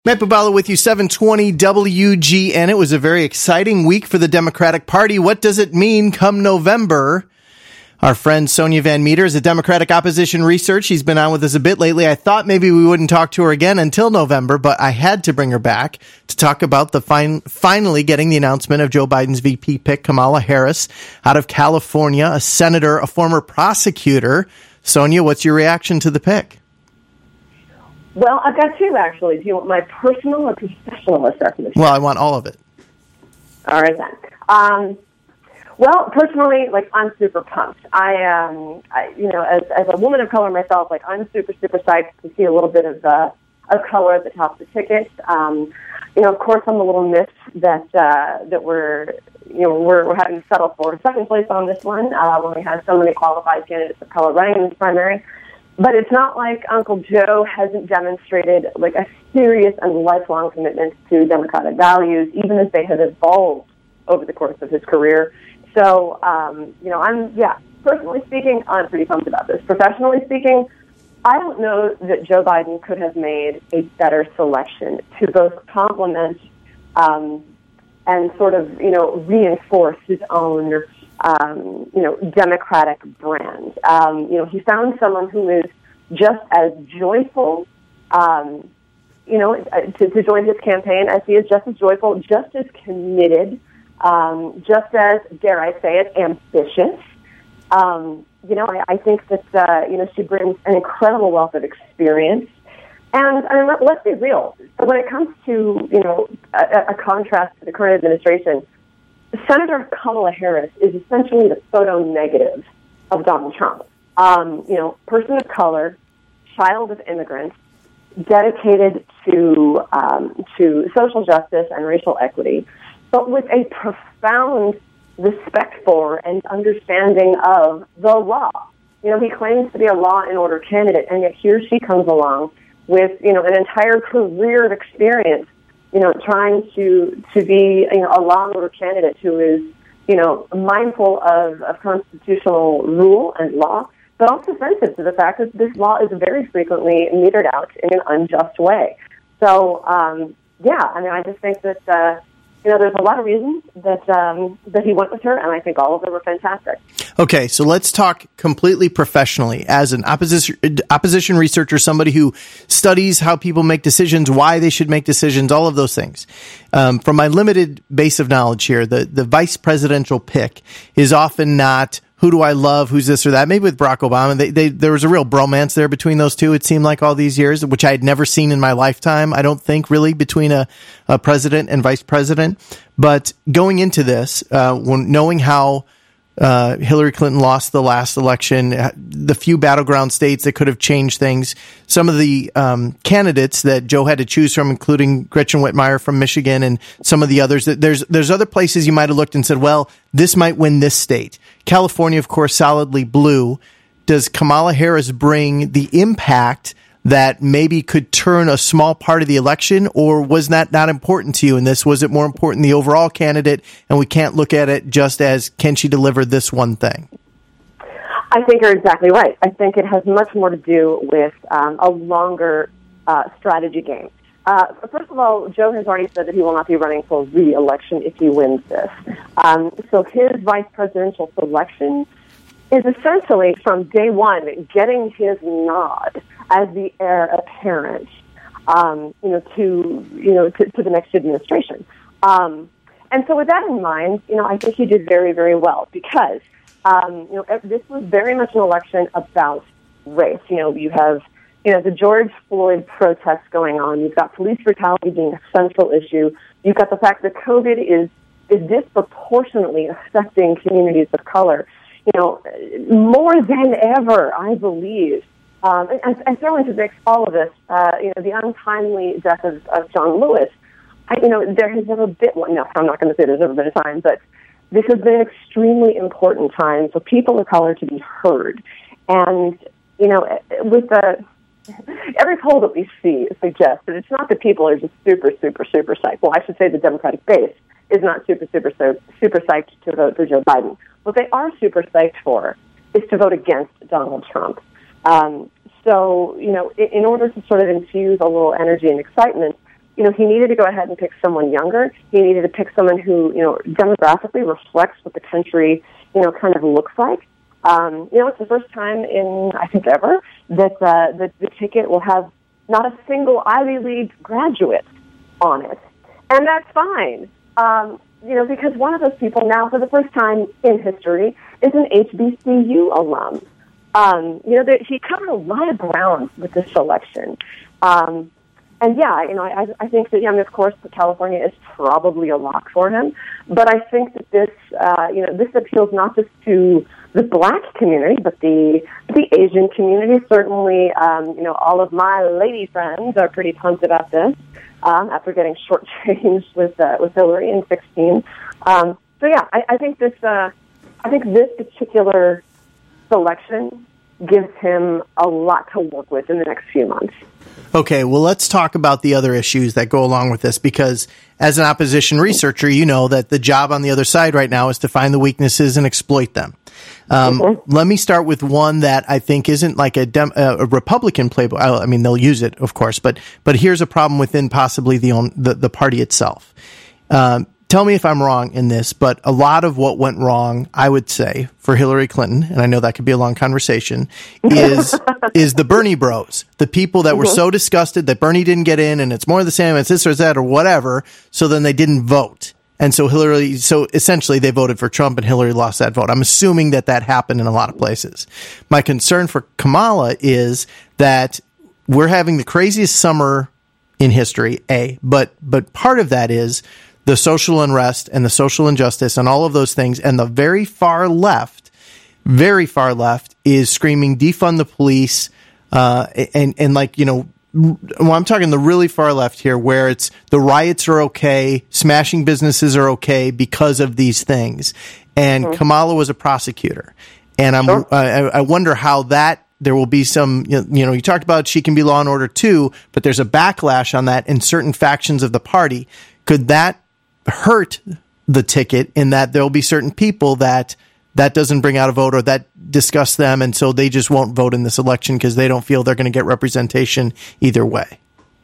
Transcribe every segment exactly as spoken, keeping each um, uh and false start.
Matt Bubalo with you, seven twenty W G N. It was a very exciting week for the Democratic Party. What does it mean come November? Our friend Sonia Van Meter is a Democratic opposition researcher. She's been on with us a bit lately. I thought maybe we wouldn't talk to her again until November, but I had to bring her back to talk about the fin- finally getting the announcement of Joe Biden's V P pick, Kamala Harris, out of California, a senator, a former prosecutor. Sonia, what's your reaction to the pick? Well, I've got two, actually. Do you want my personal or professional assessment? Well, I want all of it. All right, then. Um, well, personally, like, I'm super pumped. I, um, I you know, as, as a woman of color myself, like, I'm super, super psyched to see a little bit of, uh, of color at the top of the ticket. Um, you know, of course, I'm a little miffed that, uh, that we're, you know, we're, we're having to settle for second place on this one, uh, when we have so many qualified candidates of color running in this primary. But it's not like Uncle Joe hasn't demonstrated like a serious and lifelong commitment to democratic values, even as they have evolved over the course of his career. So, um, you know, I'm, yeah, personally speaking, I'm pretty pumped about this. Professionally speaking, I don't know that Joe Biden could have made a better selection to both complement um, and sort of, you know, reinforce his own Um, you know, Democratic brand. Um, you know, he found someone who is just as joyful, um, you know, to, to join his campaign as he is, just as joyful, just as committed, um, just as, dare I say it, ambitious. Um, you know, I, I think that, uh, you know, she brings an incredible wealth of experience. And, I mean, let, let's be real. When it comes to, you know, a, a contrast to the current administration, Senator Kamala Harris is essentially the photo negative of Donald Trump. Um, you know, person of color, child of immigrants, dedicated to um, to social justice and racial equity, but with a profound respect for and understanding of the law. You know, he claims to be a law and order candidate, and yet here she comes along with, you know, an entire career of experience, you know, trying to to be, you know, a law and order candidate who is, you know, mindful of, of constitutional rule and law, but also sensitive to the fact that this law is very frequently metered out in an unjust way. So, um, yeah, I mean, I just think that, uh, you know, there's a lot of reasons that um, that he went with her, and I think all of them were fantastic. Okay, so let's talk completely professionally. As an opposition opposition researcher, somebody who studies how people make decisions, why they should make decisions, all of those things. Um, from my limited base of knowledge here, the, the vice presidential pick is often not who do I love, who's this or that. Maybe with Barack Obama, they, they, there was a real bromance there between those two, it seemed like all these years, which I had never seen in my lifetime, I don't think, really, between a, a president and vice president. But going into this, uh, when, knowing how Uh, Hillary Clinton lost the last election, the few battleground states that could have changed things, some of the um, candidates that Joe had to choose from, including Gretchen Whitmire from Michigan and some of the others, that there's there's other places you might have looked and said, well, this might win this state. California, of course, solidly blue. Does Kamala Harris bring the impact that maybe could turn a small part of the election, or was that not important to you in this? Was it more important the overall candidate, and we can't look at it just as, can she deliver this one thing? I think you're exactly right. I think it has much more to do with um, a longer uh, strategy game. Uh, first of all, Joe has already said that he will not be running for re-election if he wins this. Um, so his vice presidential selection is essentially, from day one, getting his nod as the heir apparent, um, you know, to you know to, to the next administration. Um, and so, with that in mind, you know, I think he did very, very well because um, you know this was very much an election about race. You know, you have you know the George Floyd protests going on. You've got police brutality being a central issue. You've got the fact that COVID is is disproportionately affecting communities of color. You know, more than ever, I believe. Um, and, and throw into the mix all of this, uh, you know, the untimely death of, of John Lewis. I, you know, there has never been, well, no, I'm not going to say there's never been a time, but this has been an extremely important time for people of color to be heard. And, you know, with the, every poll that we see suggests that it's not that people are just super, super, super psyched. Well, I should say the Democratic base is not super, super, super, super psyched to vote for Joe Biden. What they are super psyched for is to vote against Donald Trump. Um, so, you know, in, in order to sort of infuse a little energy and excitement, you know, he needed to go ahead and pick someone younger. He needed to pick someone who, you know, demographically reflects what the country, you know, kind of looks like. Um, you know, it's the first time in, I think, ever that uh, the, the ticket will have not a single Ivy League graduate on it. And that's fine, um, you know, because one of those people now, for the first time in history, is an H B C U alum. Um, you know, there, he covered a lot of ground with this election. Um, and, yeah, you know, I, I think that, yeah, I mean, of course, California is probably a lock for him. But I think that this, uh, you know, this appeals not just to the black community, but the the Asian community. Certainly, um, you know, all of my lady friends are pretty pumped about this um, after getting shortchanged with uh, with Hillary in sixteen. Um, so yeah, I, I think this uh, I think this particular selection gives him a lot to work with in the next few months. Okay, well, let's talk about the other issues that go along with this, because as an opposition researcher, you know that the job on the other side right now is to find the weaknesses and exploit them. Um, mm-hmm. Let me start with one that I think isn't like a, dem- a Republican playbook. I mean, they'll use it, of course, but but here's a problem within possibly the own, the, the party itself. Um, tell me if I'm wrong in this, but a lot of what went wrong, I would say, for Hillary Clinton, and I know that could be a long conversation, is is the Bernie bros, the people that were mm-hmm. so disgusted that Bernie didn't get in, and it's more of the same, it's this or that or whatever, so then they didn't vote. And so Hillary, so essentially they voted for Trump and Hillary lost that vote. I'm assuming that that happened in a lot of places. My concern for Kamala is that we're having the craziest summer in history, A, but but part of that is the social unrest and the social injustice and all of those things. And the very far left, very far left is screaming, defund the police. Uh, and, and like, you know, well, I'm talking the really far left here, where it's the riots are okay, smashing businesses are okay because of these things. And mm-hmm. Kamala was a prosecutor. And I'm, sure. I, I wonder how that, there will be some, you know, you talked about she can be law and order too, but there's a backlash on that in certain factions of the party. Could that hurt the ticket in that there'll be certain people that that doesn't bring out a vote or that disgusts them, and so they just won't vote in this election because they don't feel they're going to get representation either way?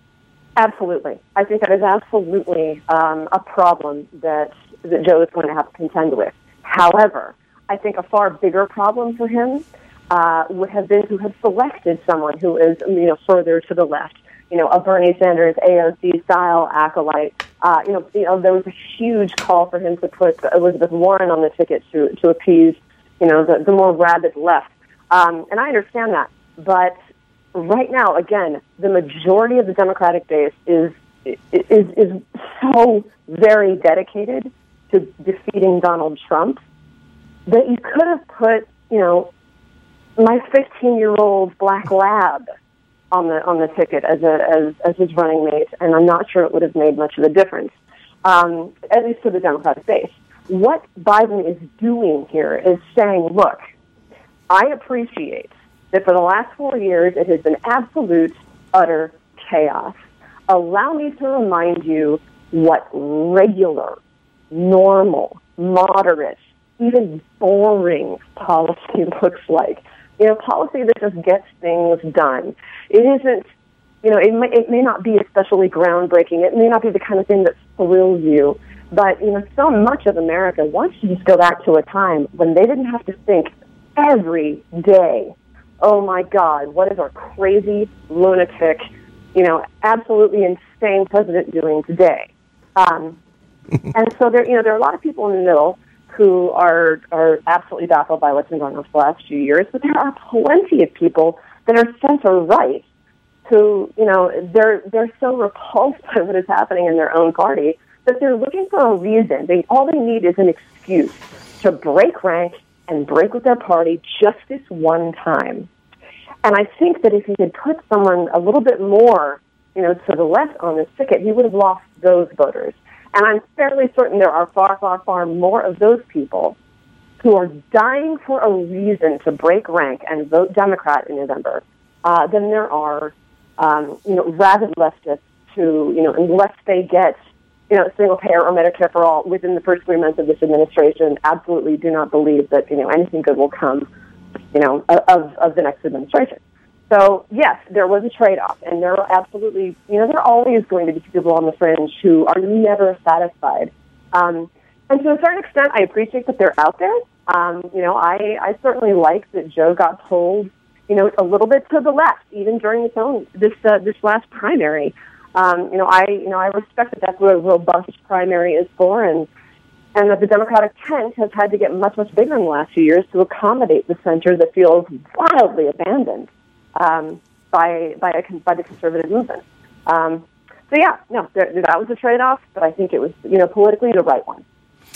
Absolutely. I think that is absolutely um, a problem that, that Joe is going to have to contend with. However, I think a far bigger problem for him uh, would have been to have selected someone who is, you know, further to the left. You know, a Bernie Sanders A O C-style acolyte. Uh, you know, you know, there was a huge call for him to put Elizabeth Warren on the ticket to to appease, you know, the, the more rabid left. Um, and I understand that. But right now, again, the majority of the Democratic base is is is so very dedicated to defeating Donald Trump that you could have put, you know, my fifteen-year-old black lab on the on the ticket as a as, as his running mate, and I'm not sure it would have made much of a difference, um, at least to the Democratic base. What Biden is doing here is saying, look, I appreciate that for the last four years it has been absolute, utter chaos. Allow me to remind you what regular, normal, moderate, even boring policy looks like. You know, policy that just gets things done. It isn't, you know, it may, it may not be especially groundbreaking. It may not be the kind of thing that thrills you. But, you know, so much of America wants to just go back to a time when they didn't have to think every day, oh, my God, what is our crazy, lunatic, you know, absolutely insane president doing today? Um, and so there, you know, there are a lot of people in the middle who are are absolutely baffled by what's been going on for the last few years, but there are plenty of people that are center right who, you know, they're they're so repulsed by what is happening in their own party that they're looking for a reason. They all they need is an excuse to break rank and break with their party just this one time. And I think that if he had put someone a little bit more, you know, to the left on this ticket, he would have lost those voters. And I'm fairly certain there are far, far, far more of those people who are dying for a reason to break rank and vote Democrat in November uh, than there are, um, you know, rabid leftists who, you know, unless they get, you know, single payer or Medicare for all within the first three months of this administration, absolutely do not believe that, you know, anything good will come, you know, of, of the next administration. So, yes, there was a trade-off, and there are absolutely, you know, there are always going to be people on the fringe who are never satisfied. Um, and to a certain extent, I appreciate that they're out there. Um, you know, I, I certainly like that Joe got pulled, you know, a little bit to the left, even during this own this uh, this last primary. Um, you know, I you know I respect that that's what a robust primary is for, and and that the Democratic tent has had to get much much bigger in the last few years to accommodate the center that feels wildly abandoned um, by by a, by the conservative movement. Um, so yeah, no, there, that was a trade-off, but I think it was, you know, politically the right one.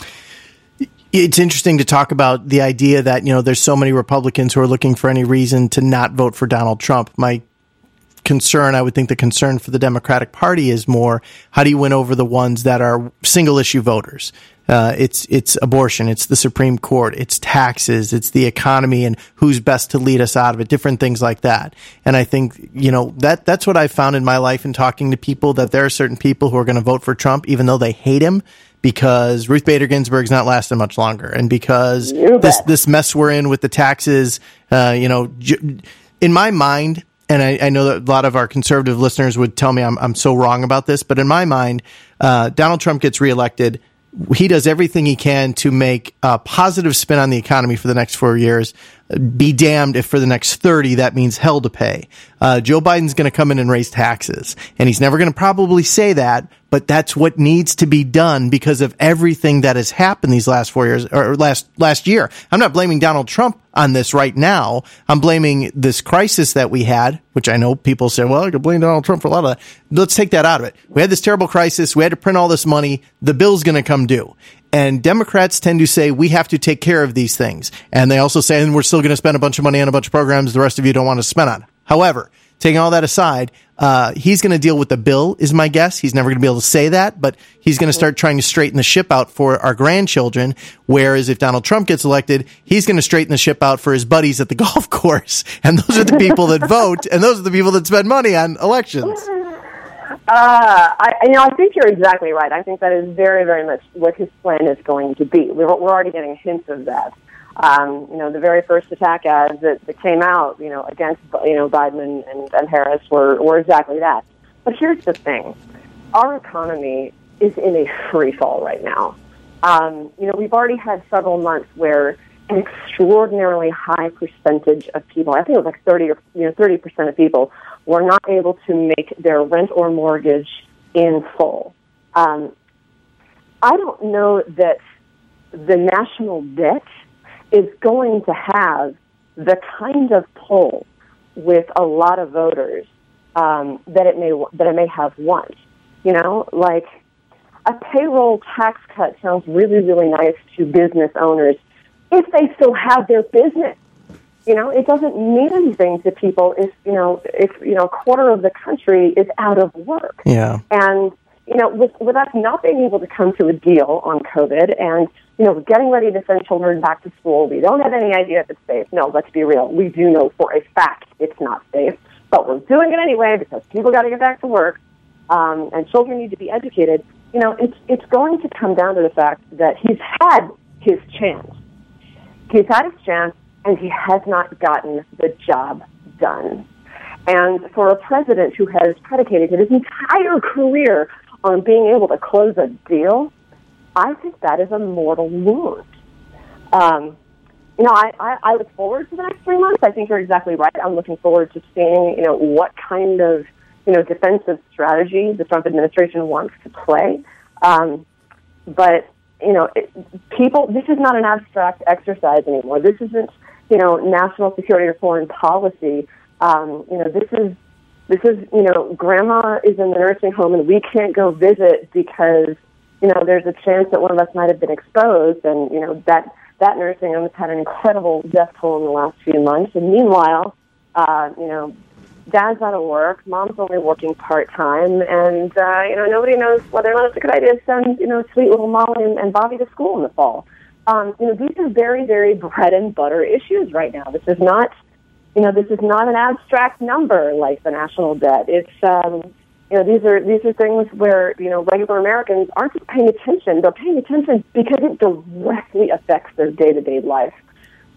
It's interesting to talk about the idea that, you know, there's so many Republicans who are looking for any reason to not vote for Donald Trump. My concern, I would think the concern for the Democratic Party is more, how do you win over the ones that are single issue voters? Uh, it's, it's abortion, it's the Supreme Court, it's taxes, it's the economy and who's best to lead us out of it, different things like that. And I think, you know, that, that's what I've found in my life in talking to people, that there are certain people who are going to vote for Trump, even though they hate him, because Ruth Bader Ginsburg's not lasting much longer. And because this, this mess we're in with the taxes, uh, you know, in my mind, and I, I know that a lot of our conservative listeners would tell me I'm, I'm so wrong about this, but in my mind, uh, Donald Trump gets reelected. He does everything he can to make a positive spin on the economy for the next four years. Be damned if for the next thirty that means hell to pay. Uh, Joe Biden's going to come in and raise taxes, and he's never going to probably say that, but that's what needs to be done because of everything that has happened these last four years or last last year. I'm not blaming Donald Trump on this right now. I'm blaming this crisis that we had, which I know people say, well, I could blame Donald Trump for a lot of that. Let's take that out of it. We had this terrible crisis. We had to print all this money. The bill's going to come due. And Democrats tend to say, we have to take care of these things. And they also say, and we're still going to spend a bunch of money on a bunch of programs the rest of you don't want to spend on. However, taking all that aside, uh, he's going to deal with the bill, is my guess. He's never going to be able to say that, but he's going to start trying to straighten the ship out for our grandchildren. Whereas if Donald Trump gets elected, he's going to straighten the ship out for his buddies at the golf course. And those are the people that vote, and those are the people that spend money on elections. Uh, I, you know, I think you're exactly right. I think that is very, very much what his plan is going to be. We're, we're already getting hints of that. Um, you know, the very first attack ads that, that came out, you know, against, you know, Biden and, and Harris were, were exactly that. But here's the thing. Our economy is in a free fall right now. Um, you know, we've already had several months where an extraordinarily high percentage of people, I think it was like thirty or, you know, thirty percent of people were not able to make their rent or mortgage in full. Um, I don't know that the national debt is going to have the kind of pull with a lot of voters um, that it may that it may have once. You know, like a payroll tax cut sounds really, really nice to business owners if they still have their business. You know, it doesn't mean anything to people if, you know, if, you know, a quarter of the country is out of work. Yeah. And, you know, with, with us not being able to come to a deal on COVID and, you know, getting ready to send children back to school, we don't have any idea if it's safe. No, let's be real. We do know for a fact it's not safe, but we're doing it anyway because people got to get back to work, um, and children need to be educated. You know, it's, it's going to come down to the fact that he's had his chance. He's had his chance. And he has not gotten the job done. And for a president who has predicated his entire career on being able to close a deal, I think that is a mortal wound. Um, you know, I, I, I look forward to the next three months. I think you're exactly right. I'm looking forward to seeing, you know, what kind of, you know, defensive strategy the Trump administration wants to play. Um, but, you know, it, people, this is not an abstract exercise anymore. This isn't, you know, national security or foreign policy. Um, you know, this is, this is, you know, grandma is in the nursing home and we can't go visit because, you know, there's a chance that one of us might have been exposed. And, you know, that, that nursing home has had an incredible death toll in the last few months. And meanwhile, uh, you know, dad's out of work, mom's only working part-time, and, uh, you know, nobody knows whether or not it's a good idea to send, you know, sweet little Molly and, and Bobby to school in the fall. Um, you know, these are very, very bread and butter issues right now. This is not, you know, this is not an abstract number like the national debt. It's, um, you know, these are these are things where, you know, regular Americans aren't just paying attention. They're paying attention because it directly affects their day-to-day life.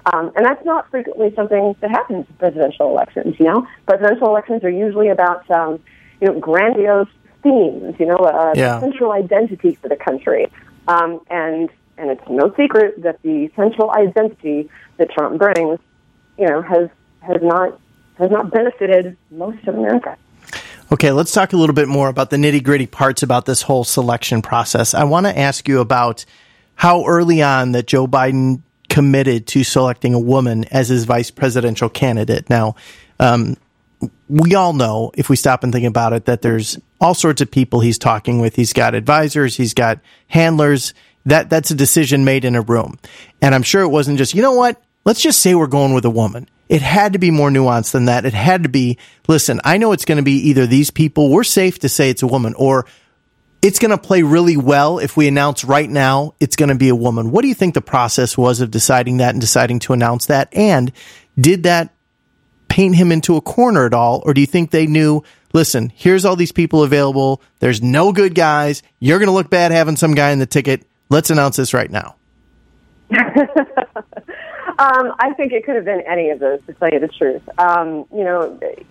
Um, and that's not frequently something that happens in presidential elections, you know? Presidential elections are usually about, um, you know, grandiose themes, you know, a yeah. central identity for the country. Um, and and it's no secret that the central identity that Trump brings, you know, has has not has not benefited most of America. Okay, let's talk a little bit more about the nitty-gritty parts about this whole selection process. I want to ask you about how early on that Joe Biden committed to selecting a woman as his vice presidential candidate. Now, um, we all know, if we stop and think about it, that there's all sorts of people he's talking with. He's got advisors, he's got handlers. That that's a decision made in a room. And I'm sure it wasn't just, you know what, let's just say we're going with a woman. It had to be more nuanced than that. It had to be, listen, I know it's going to be either these people, we're safe to say it's a woman, or it's going to play really well if we announce right now it's going to be a woman. What do you think the process was of deciding that and deciding to announce that? And did that paint him into a corner at all? Or do you think they knew, listen, here's all these people available. There's no good guys. You're going to look bad having some guy in the ticket. Let's announce this right now. um, I think it could have been any of those, to tell you the truth. Um, you know, it,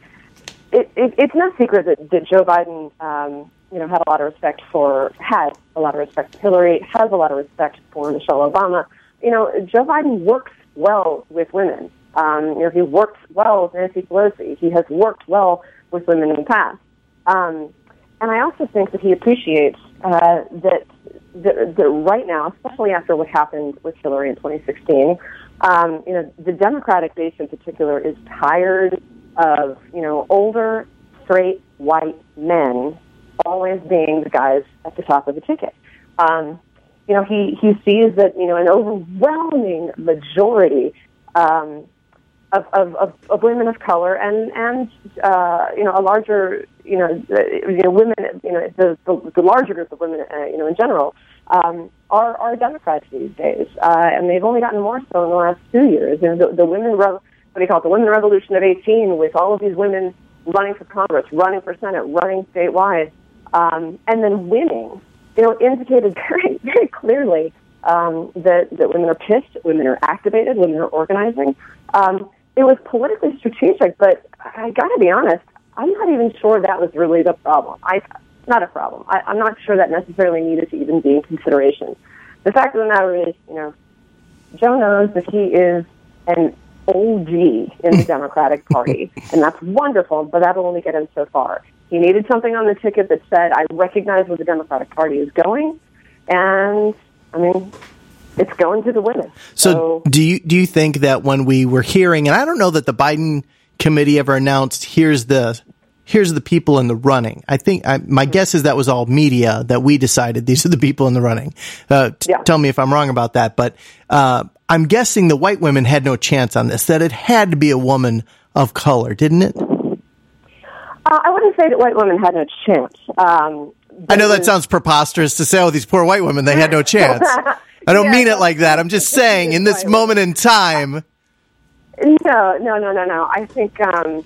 it, it's no secret that, that Joe Biden, um, you know, had a lot of respect for, has a lot of respect for Hillary, has a lot of respect for Michelle Obama. You know, Joe Biden works well with women. Um, you know, he works well with Nancy Pelosi. He has worked well with women in the past. Um, and I also think that he appreciates uh, that, that, that right now, especially after what happened with Hillary in twenty sixteen, um, you know, the Democratic base in particular is tired of, you know, older, straight, white men always being the guys at the top of the ticket. Um, you know, he, he sees that, you know, an overwhelming majority um, of, of, of, of women of color and, and uh, you know, a larger, you know, you know women, you know, the, the, the larger group of women, uh, you know, in general, um, are, are Democrats these days. Uh, and they've only gotten more so in the last two years. You know, the, the women, rev- what do you call it, the women revolution of eighteen, with all of these women running for Congress, running for Senate, running statewide, um, and then winning, you know, indicated very, very clearly um, that, that women are pissed, women are activated, women are organizing. Um, it was politically strategic, but I got to be honest, I'm not even sure that was really the problem. I, not a problem. I, I'm not sure that necessarily needed to even be in consideration. The fact of the matter is, you know, Joe knows that he is an O G in the Democratic Party, and that's wonderful, but that'll only get him so far. He needed something on the ticket that said, I recognize where the Democratic Party is going, and, I mean, it's going to the women. So, so do you do you think that when we were hearing, and I don't know that the Biden committee ever announced, here's the here's the people in the running. I think I, my guess is that was all media that we decided these are the people in the running. Uh, t- yeah. Tell me if I'm wrong about that, but uh, I'm guessing the white women had no chance on this. That it had to be a woman of color, didn't it? Uh, I wouldn't say that white women had no chance. Um, I know that sounds preposterous to say, oh, these poor white women, they had no chance. I don't yeah, mean it like that. I'm just saying, in this moment in time. No, no, no, no, no. I think, um,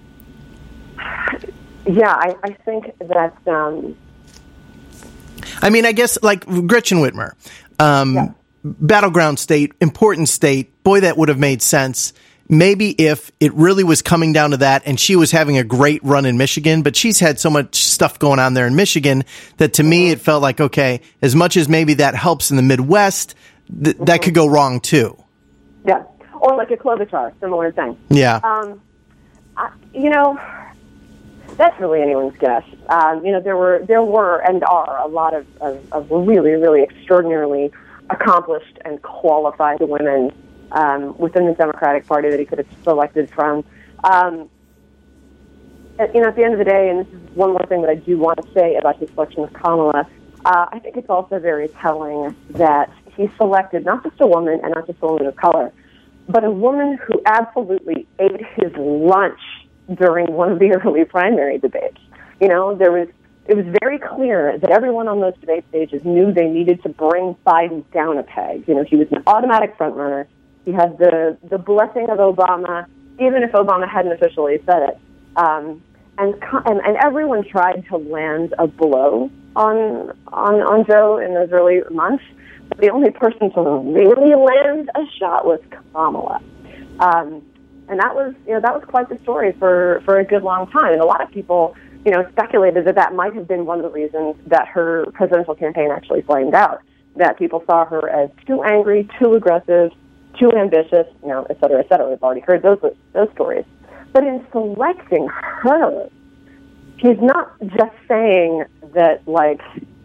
yeah, I, I think that. Um, I mean, I guess like Gretchen Whitmer, um, yeah. battleground state, important state. Boy, that would have made sense. Maybe if it really was coming down to that and she was having a great run in Michigan, but she's had so much stuff going on there in Michigan that to me, it felt like, okay, as much as maybe that helps in the Midwest, th- mm-hmm. that could go wrong too. Yeah. Or like a Klobuchar, similar thing. Yeah. Um, I, you know, that's really anyone's guess. Um, you know, there were, there were and are a lot of, of, of really, really extraordinarily accomplished and qualified women Um, within the Democratic Party that he could have selected from. Um, at, you know, at the end of the day, and this is one more thing that I do want to say about his selection of Kamala, uh, I think it's also very telling that he selected not just a woman and not just a woman of color, but a woman who absolutely ate his lunch during one of the early primary debates. You know, there was it was very clear that everyone on those debate stages knew they needed to bring Biden down a peg. You know, he was an automatic frontrunner. He had the, the blessing of Obama, even if Obama hadn't officially said it. Um, and, and and everyone tried to land a blow on on on Joe in those early months, But the only person to really land a shot was Kamala. Um, and that was, you know, that was quite the story for, for a good long time. And a lot of people, you know, speculated that that might have been one of the reasons that her presidential campaign actually flamed out, that people saw her as too angry, too aggressive, too ambitious, you know, et cetera, et cetera. We've already heard those those stories. But in selecting her, he's not just saying that, like,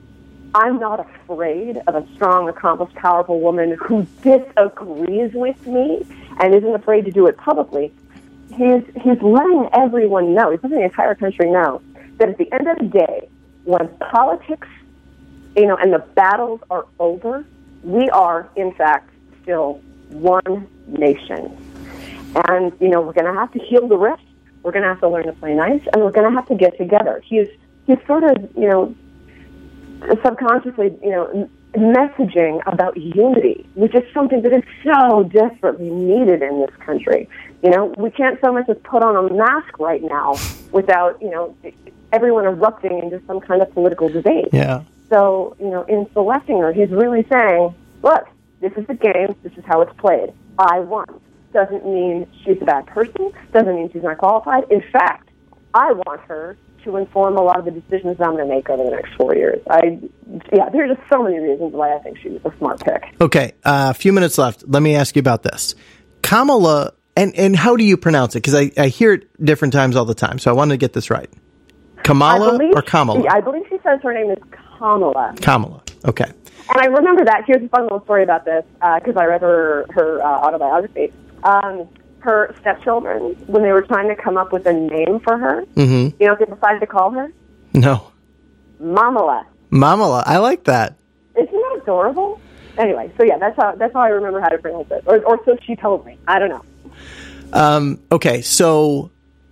I'm not afraid of a strong, accomplished, powerful woman who disagrees with me and isn't afraid to do it publicly. He's, he's letting everyone know, he's letting the entire country know, that at the end of the day, when politics, you know, and the battles are over, we are, in fact, still one nation. And, you know, we're going to have to heal the rift, we're going to have to learn to play nice, and we're going to have to get together. He's, he's sort of, you know, subconsciously, you know, messaging about unity, which is something that is so desperately needed in this country. You know, we can't so much as put on a mask right now without, you know, everyone erupting into some kind of political debate. Yeah. So, you know, in selecting her, he's really saying, look, this is the game, this is how it's played. I won. Doesn't mean she's a bad person, doesn't mean she's not qualified. In fact, I want her to inform a lot of the decisions I'm going to make over the next four years. I, yeah, there are just so many reasons why I think she was a smart pick. Okay, a uh, few minutes left. Let me ask you about this. Kamala, and, and how do you pronounce it? Because I, I hear it different times all the time, so I wanted to get this right. Kamala believe, or Kamala? I believe she says her name is Kamala. Kamala, okay. And I remember that. Here's a fun little story about this, because uh, I read her, her uh, autobiography. Um, her stepchildren, when they were trying to come up with a name for her, mm-hmm. you know what they decided to call her? No. Mamala. Mamala. I like that. Isn't that adorable? Anyway, so yeah, that's how that's how I remember how to pronounce it. Or, or so she told me. I don't know. Um, okay, so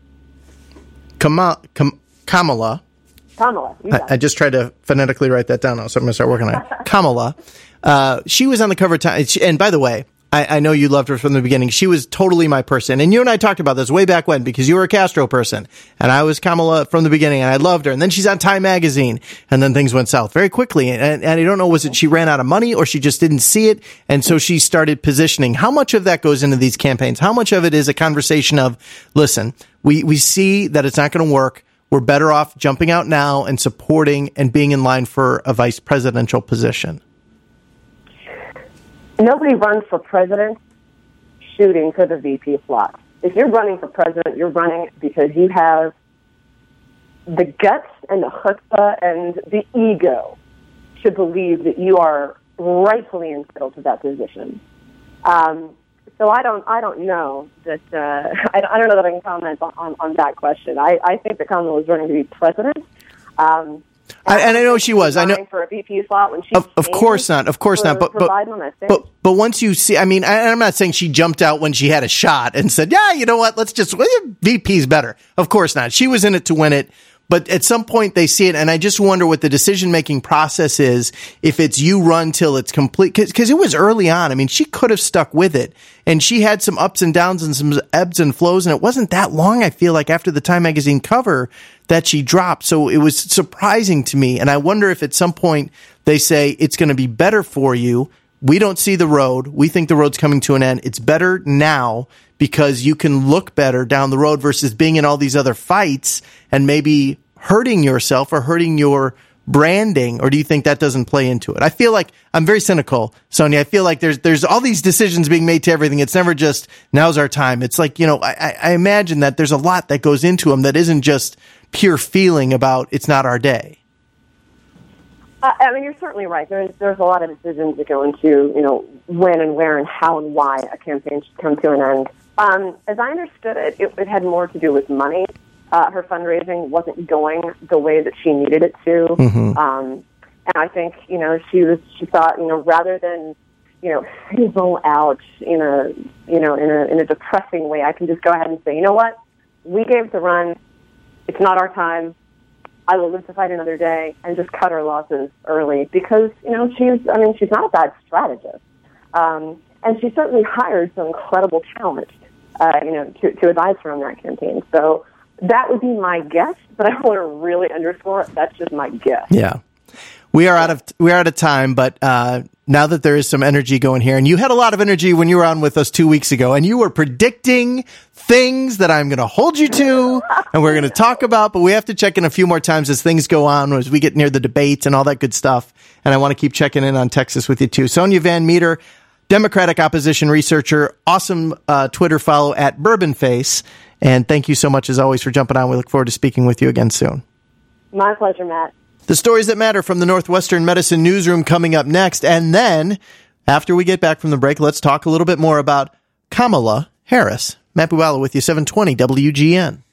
Kama, Kam, Kamala. Kamala. I, I just tried to phonetically write that down now, so I'm going to start working on it. Kamala. Uh, she was on the cover of Time. And by the way, I, I know you loved her from the beginning. She was totally my person. And you and I talked about this way back when, because you were a Castro person. And I was Kamala from the beginning, and I loved her. And then she's on Time Magazine. And then things went south very quickly. And, and I don't know, was it she ran out of money or she just didn't see it? And so she started positioning. How much of that goes into these campaigns? How much of it is a conversation of, listen, we, we see that it's not going to work. We're better off jumping out now and supporting and being in line for a vice presidential position? Nobody runs for president shooting for the V P slot. If you're running for president, you're running because you have the guts and the chutzpah and the ego to believe that you are rightfully entitled to that position. Um, so I don't, I don't know that. Uh, I, I don't know that I can comment on, on, on that question. I, I think that Kamala was running to be president. Um, I, and I know she was. I know for a V P slot when she. Of, of course not. Of course for, not. But but, but but once you see, I mean, I, I'm not saying she jumped out when she had a shot and said, "Yeah, you know what? Let's just V P's better." Of course not. She was in it to win it. But at some point they see it, and I just wonder what the decision-making process is, if it's you run till it's complete. Because it was early on. I mean, she could have stuck with it, and she had some ups and downs and some ebbs and flows, and it wasn't that long, I feel like, after the Time Magazine cover that she dropped. So it was surprising to me, and I wonder if at some point they say it's going to be better for you. We don't see the road. We think the road's coming to an end. It's better now because you can look better down the road versus being in all these other fights and maybe hurting yourself or hurting your branding. Or do you think that doesn't play into it? I feel like I'm very cynical, Sonia. I feel like there's there's all these decisions being made to everything. It's never just now's our time. It's like, you know, I, I imagine that there's a lot that goes into them that isn't just pure feeling about it's not our day. Uh, I mean, you're certainly right. There's there's a lot of decisions that go into, you know, when and where and how and why a campaign should come to an end. Um, as I understood it, it, it had more to do with money. Uh, her fundraising wasn't going the way that she needed it to. Mm-hmm. Um, and I think, you know, she was she thought, you know, rather than, you know, fizzle out in a, you know, in a in a depressing way, I can just go ahead and say, you know what, we gave the run. It's not our time. I will live to fight another day, and just cut her losses early because, you know, she's, I mean, she's not a bad strategist. Um, and she certainly hired some incredible talent, uh, you know, to, to advise her on that campaign. So that would be my guess, but I want to really underscore it. That's just my guess. Yeah. We are out of we are out of time, but uh, now that there is some energy going here, and you had a lot of energy when you were on with us two weeks ago, and you were predicting things that I'm going to hold you to, and we're going to talk about, but we have to check in a few more times as things go on, as we get near the debates and all that good stuff. And I want to keep checking in on Texas with you too. Sonia Van Meter, Democratic opposition researcher, awesome uh, Twitter follow at Bourbon Face. And thank you so much, as always, for jumping on. We look forward to speaking with you again soon. My pleasure, Matt. The stories that matter from the Northwestern Medicine Newsroom coming up next. And then, after we get back from the break, let's talk a little bit more about Kamala Harris. Matt Buala with you, seven twenty W G N.